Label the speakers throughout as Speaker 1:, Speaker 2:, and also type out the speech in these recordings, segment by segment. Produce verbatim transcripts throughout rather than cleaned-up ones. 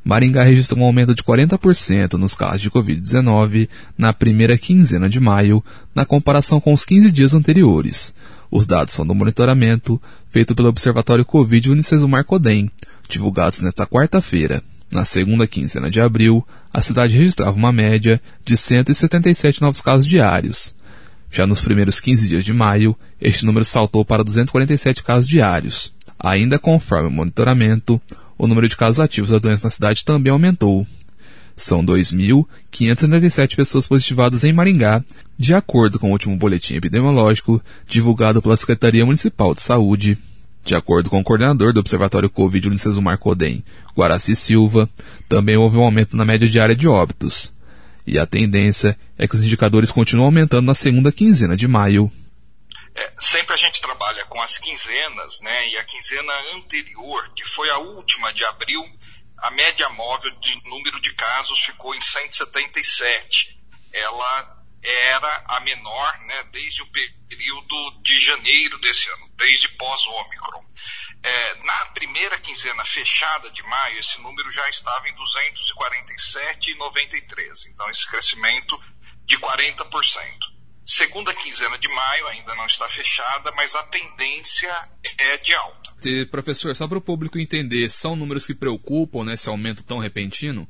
Speaker 1: Maringá registrou um aumento de quarenta por cento nos casos de covid dezenove na primeira quinzena de maio, na comparação com os quinze dias anteriores. Os dados são do monitoramento feito pelo Observatório Covid Unicesumar Codem, divulgados nesta quarta-feira. Na segunda quinzena de abril, a cidade registrava uma média de cento e setenta e sete novos casos diários. Já nos primeiros quinze dias de maio, este número saltou para duzentos e quarenta e sete casos diários. Ainda conforme o monitoramento, o número de casos ativos da doença na cidade também aumentou. São dois mil quinhentas e setenta e sete pessoas positivadas em Maringá, de acordo com o último boletim epidemiológico divulgado pela Secretaria Municipal de Saúde. De acordo com o coordenador do Observatório Covid Unicesumar Codem, Guaraci Silva, também houve um aumento na média diária de óbitos. E a tendência é que os indicadores continuam aumentando na segunda quinzena de maio.
Speaker 2: É, sempre a gente trabalha com as quinzenas, né? E a quinzena anterior, que foi a última de abril, a média móvel de número de casos ficou em cento e setenta e sete. Ela era a menor, né, desde o período de janeiro desse ano, desde pós-Ômicron. É, na primeira quinzena fechada de maio, esse número já estava em duzentos e quarenta e sete vírgula noventa e três, então esse crescimento de quarenta por cento. Segunda quinzena de maio ainda não está fechada, mas a tendência é de alta.
Speaker 1: E, professor, só para o público entender, são números que preocupam, né, esse aumento tão repentino?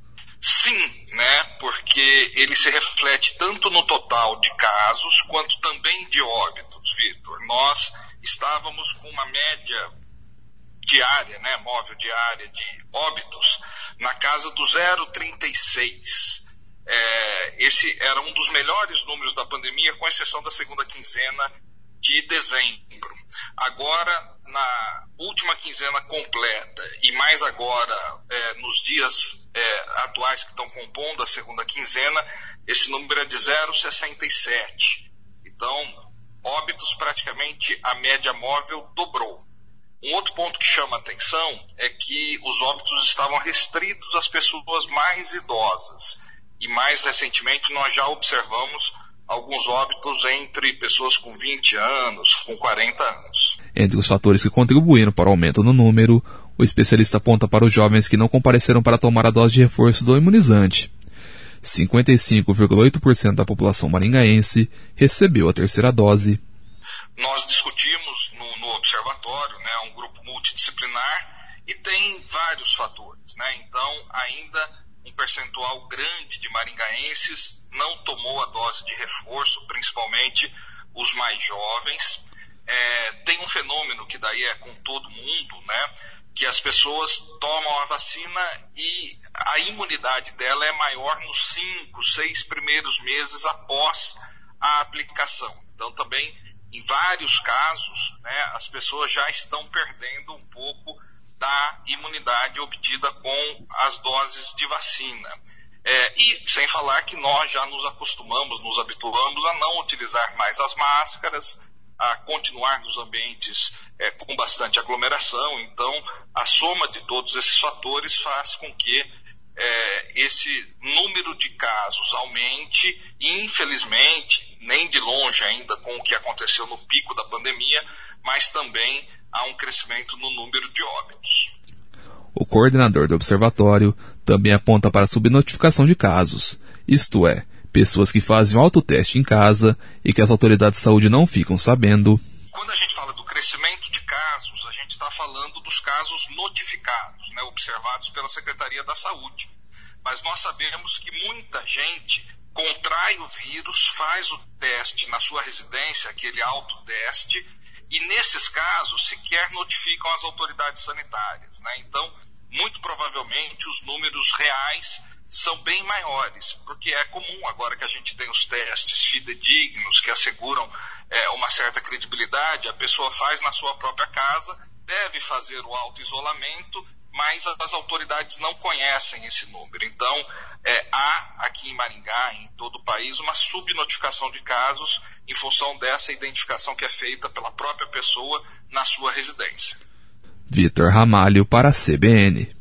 Speaker 2: Sim, né, porque ele se reflete tanto no total de casos quanto também de óbitos, Vitor. Nós estávamos com uma média diária, né, móvel diária de óbitos na casa do zero vírgula trinta e seis. É, esse era um dos melhores números da pandemia, com exceção da segunda quinzena de dezembro. Agora, na última quinzena completa e mais agora é, nos dias é, atuais que estão compondo a segunda quinzena, esse número é de zero vírgula sessenta e sete. Então, óbitos praticamente a média móvel dobrou. Um outro ponto que chama a atenção é que os óbitos estavam restritos às pessoas mais idosas. E mais recentemente nós já observamos alguns óbitos entre pessoas com vinte anos, com quarenta anos.
Speaker 1: Entre os fatores que contribuíram para o aumento no número, o especialista aponta para os jovens que não compareceram para tomar a dose de reforço do imunizante. cinquenta e cinco vírgula oito por cento da população maringaense recebeu a terceira dose.
Speaker 2: Nós discutimos no, no observatório, né, um grupo multidisciplinar, e tem vários fatores, né? Então, ainda um percentual grande de maringaenses não tomou a dose de reforço, principalmente os mais jovens. É, tem um fenômeno que daí é com todo mundo, né? Que as pessoas tomam a vacina e a imunidade dela é maior nos cinco, seis primeiros meses após a aplicação. Então também, em vários casos, né, as pessoas já estão perdendo um pouco da imunidade obtida com as doses de vacina. É, e sem falar que nós já nos acostumamos, nos habituamos a não utilizar mais as máscaras, a continuar nos ambientes é, com bastante aglomeração. Então, a soma de todos esses fatores faz com que é, esse número de casos aumente e, infelizmente, nem de longe ainda com o que aconteceu no pico da pandemia, mas também há um crescimento no número de óbitos.
Speaker 1: O coordenador do observatório também aponta para a subnotificação de casos, isto é, pessoas que fazem o autoteste em casa e que as autoridades de saúde não ficam sabendo.
Speaker 2: Quando a gente fala do crescimento de casos, a gente está falando dos casos notificados, né, observados pela Secretaria da Saúde. Mas nós sabemos que muita gente contrai o vírus, faz o teste na sua residência, aquele autoteste, e nesses casos sequer notificam as autoridades sanitárias, né? Então, muito provavelmente os números reais são bem maiores, porque é comum agora que a gente tem os testes fidedignos que asseguram é, uma certa credibilidade, a pessoa faz na sua própria casa, deve fazer o auto-isolamento, mas as autoridades não conhecem esse número. Então, é, há aqui em Maringá, em todo o país, uma subnotificação de casos em função dessa identificação que é feita pela própria pessoa na sua residência.
Speaker 1: Vitor Ramalho para a C B N.